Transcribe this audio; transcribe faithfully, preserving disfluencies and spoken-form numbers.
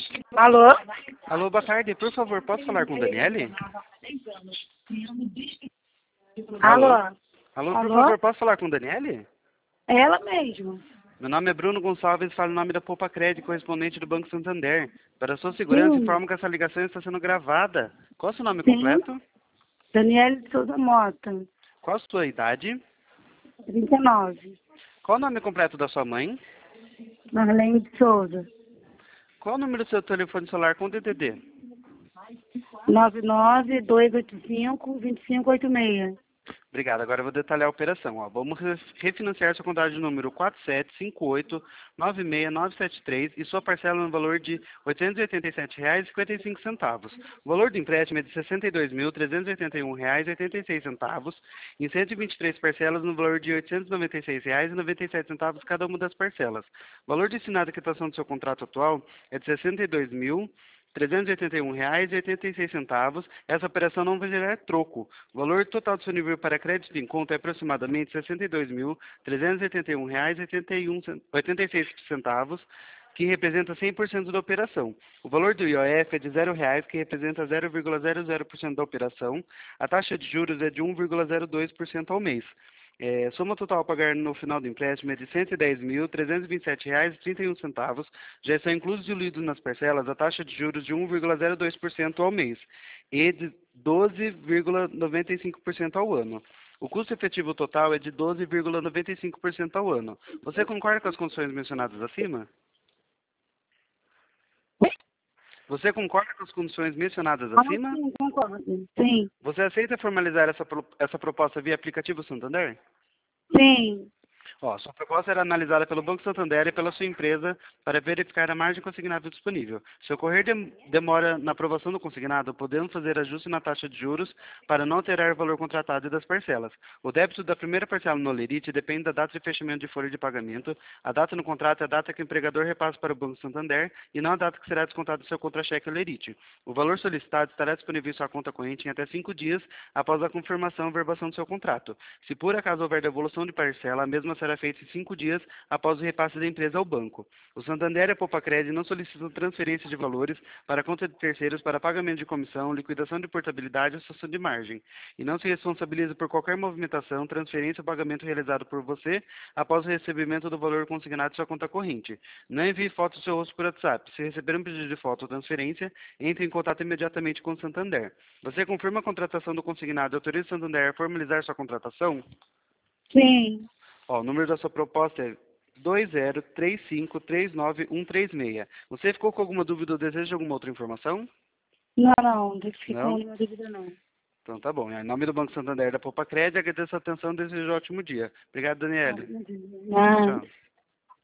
Alô? Alô, boa tarde. Por favor, posso falar com Daniele? Alô? Alô? Alô, por Alô? favor, posso falar com Daniele? É ela mesmo. Meu nome é Bruno Gonçalves e falo em nome da Poupa Crédito, correspondente do Banco Santander. Para sua segurança, Sim, informo que essa ligação está sendo gravada. Qual é o seu nome sim. completo? Daniele de Souza Mota, Qual a sua idade? trinta e nove. Qual o nome completo da sua mãe? Marlene de Souza, Qual o número do seu telefone celular com D D D? nove nove dois oito cinco, dois cinco oito seis. Obrigado. Agora eu vou detalhar a operação. Ó. Vamos re- refinanciar sua conta de número quatro sete cinco oito nove seis nove sete três e sua parcela no valor de oitocentos e oitenta e sete reais e cinquenta e cinco centavos. O valor do empréstimo é de sessenta e dois mil trezentos e oitenta e um reais e oitenta e seis centavos, em cento e vinte e três parcelas no valor de oitocentos e noventa e seis reais e noventa e sete centavos cada uma das parcelas. O valor destinado à quitação do seu contrato atual é de sessenta e dois mil trezentos e oitenta e um reais e oitenta e seis centavos. Essa operação não vai gerar troco. O valor total disponível para crédito em conta é aproximadamente sessenta e dois mil trezentos e oitenta e um reais e oitenta e seis centavos, que representa cem por cento da operação. O valor do I O F é de zero reais, que representa zero vírgula zero zero por cento da operação. A taxa de juros é de um vírgula zero dois por cento ao mês. É, soma total a pagar no final do empréstimo é de cento e dez mil trezentos e vinte e sete reais e trinta e um centavos. Já estão inclusos e diluídos nas parcelas a taxa de juros de um vírgula zero dois por cento ao mês e de doze vírgula noventa e cinco por cento ao ano. O custo efetivo total é de doze vírgula noventa e cinco por cento ao ano. Você concorda com as condições mencionadas acima? Você concorda com as condições mencionadas Ah, acima? sim, concordo. Sim, Você aceita formalizar essa, pro- essa proposta via aplicativo Santander? sim. Ó, sua proposta era analisada pelo Banco Santander e pela sua empresa para verificar a margem consignada disponível. Se ocorrer dem- demora na aprovação do consignado, podemos fazer ajuste na taxa de juros para não alterar o valor contratado e das parcelas. O débito da primeira parcela no Lerite depende da data de fechamento de folha de pagamento. A data no contrato é a data que o empregador repassa para o Banco Santander e não a data que será descontado do seu contra-cheque Lerite. O valor solicitado estará disponível em sua conta corrente em até cinco dias após a confirmação e verbação do seu contrato. Se por acaso houver devolução de parcela, a mesma será feita em cinco dias após o repasse da empresa ao banco. O Santander e a Poupa Crédito não solicitam transferência de valores para a conta de terceiros para pagamento de comissão, liquidação de portabilidade ou cessão de margem, e não se responsabiliza por qualquer movimentação, transferência ou pagamento realizado por você após o recebimento do valor consignado em sua conta corrente. Não envie foto do seu rosto por WhatsApp. Se receber um pedido de foto ou transferência, entre em contato imediatamente com o Santander. Você confirma a contratação do consignado e autoriza o Santander a formalizar sua contratação? Sim. Ó, o número da sua proposta é dois zero três cinco três nove um três seis. Você ficou com alguma dúvida ou deseja alguma outra informação? Não, não, não fiquei com Não? nenhuma dúvida, não. Então tá bom. Em nome do Banco Santander da Poupa Crédito, agradeço a atenção e desejo um ótimo dia. Obrigado, Ah, Daniele. não, Tchau, não. tchau.